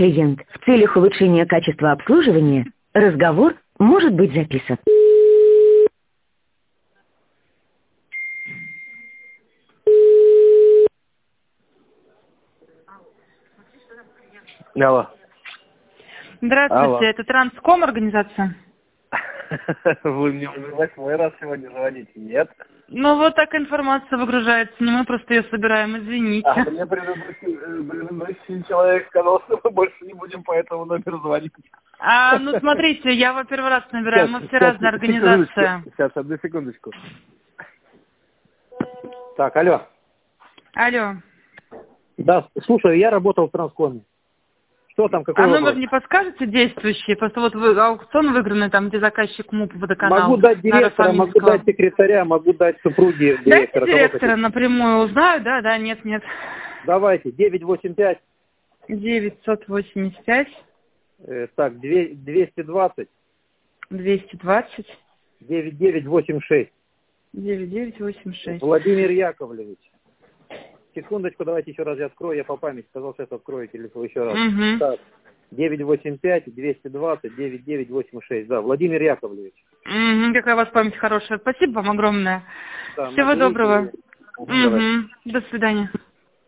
клиент. В целях улучшения качества обслуживания разговор может быть записан. Алло. Здравствуйте, Алло. это Транском организация? Вы мне уже 8-й раз сегодня звоните, нет? Ну вот так информация выгружается, не мы просто ее собираем, извините. Мне предыдущий человек сказал, что мы больше не будем по этому номеру звонить. Ну смотрите, я его первый раз набираю, мы все разные организации. Сейчас, одну секундочку. Так, алло. Алло. Да, слушай, я работал в Транскоме. Что там, какой номер вопрос? не подскажете действующий? Просто вот аукцион выигранный, там, где заказчик МУП водоканал. Могу дать директора, могу дать секретаря, могу дать супруге директора. Дайте директора напрямую узнаю, да, нет. Давайте, 985. 985. Так, 220. 220. 9986. 9986. Владимир Яковлевич. Секундочку, давайте еще раз я открою, я по памяти сказал, сейчас открою телефон еще раз. Угу. Так, 985-220-9986, да, Владимир Яковлевич. Какая у вас память хорошая. Спасибо вам огромное. Да, Всего доброго. Угу. До свидания.